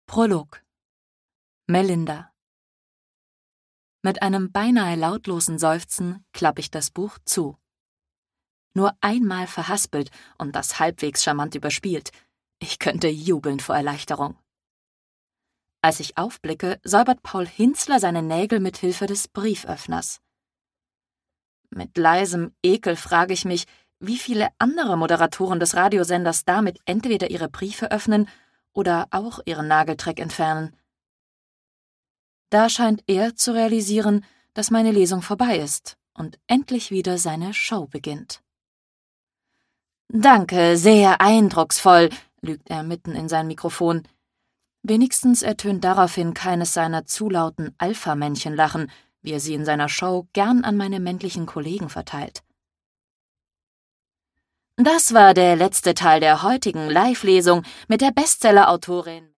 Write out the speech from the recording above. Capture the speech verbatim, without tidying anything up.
Prolog. Melinda. Mit einem beinahe lautlosen Seufzen klappe ich das Buch zu. Nur einmal verhaspelt und das halbwegs charmant überspielt. Ich könnte jubeln vor Erleichterung. Als ich aufblicke, säubert Paul Hinzler seine Nägel mit Hilfe des Brieföffners. Mit leisem Ekel frage ich mich, wie viele andere Moderatoren des Radiosenders damit entweder ihre Briefe öffnen oder auch ihren Nageldreck entfernen. Da scheint er zu realisieren, dass meine Lesung vorbei ist und endlich wieder seine Show beginnt. »Danke, sehr eindrucksvoll«, lügt er mitten in sein Mikrofon. Wenigstens ertönt daraufhin keines seiner zu lauten Alpha-Männchen-Lachen, wie er sie in seiner Show gern an meine männlichen Kollegen verteilt. Das war der letzte Teil der heutigen Live-Lesung mit der Bestseller-Autorin